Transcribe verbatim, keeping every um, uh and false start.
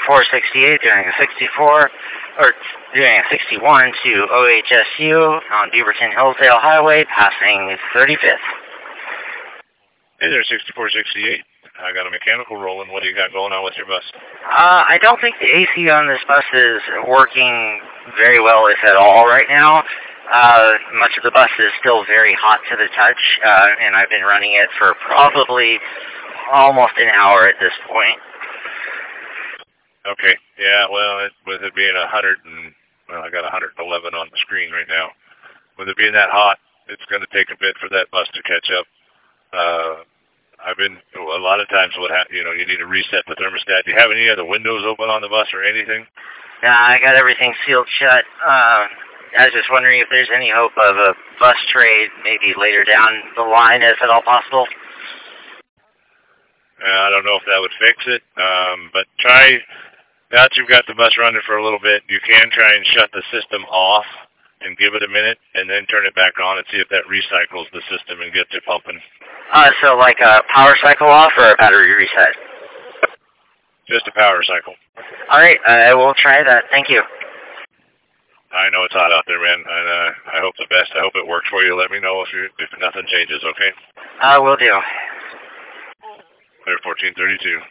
sixty-four sixty-eight, doing a sixty-four, or doing a sixty-one to O H S U on Beaverton Hillsdale Highway, passing thirty-fifth. Hey there, sixty-four sixty-eight. I got a mechanical rolling. What do you got going on with your bus? Uh, I don't think the A C on this bus is working very well, if at all, right now. Uh, much of the bus is still very hot to the touch, uh, and I've been running it for probably almost an hour at this point. Okay, yeah, well, it, with it being one hundred and, well, I got one hundred eleven on the screen right now. With it being that hot, it's going to take a bit for that bus to catch up. Uh, I've been, a lot of times what happens, you know, you need to reset the thermostat. Do you have any other windows open on the bus or anything? Yeah, I got everything sealed shut. Uh, I was just wondering if there's any hope of a bus trade maybe later down the line, if at all possible. Uh, I don't know if that would fix it, um, but try, now that you've got the bus running for a little bit, you can try and shut the system off and give it a minute, and then turn it back on and see if that recycles the system and gets it pumping. Uh, so like a power cycle off or a battery reset? Just a power cycle. All right, I will try that. Thank you. I know it's hot out there, man, and uh, I hope the best. I hope it works for you. Let me know if you, if nothing changes, okay? I will do. Clear fourteen thirty-two.